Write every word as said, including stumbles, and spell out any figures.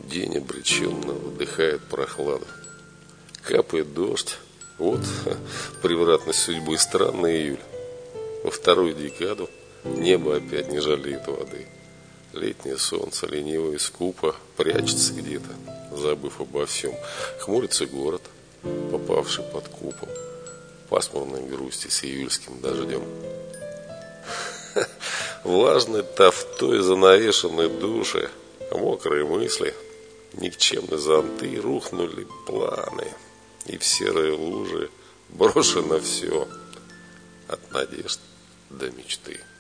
День обреченно вдыхает прохладу. Капает дождь. Вот превратность судьбы. Странный июль. Во вторую декаду небо опять не жалеет воды. Летнее солнце лениво и скупо прячется где-то, забыв обо всем. Хмурится город, попавший под купол пасмурной грусти с июльским дождем. Влажной тафтой занавешены души, мокрые мысли, никчемные зонты, рухнули планы, и в серые лужи брошено все, от надежд до мечты.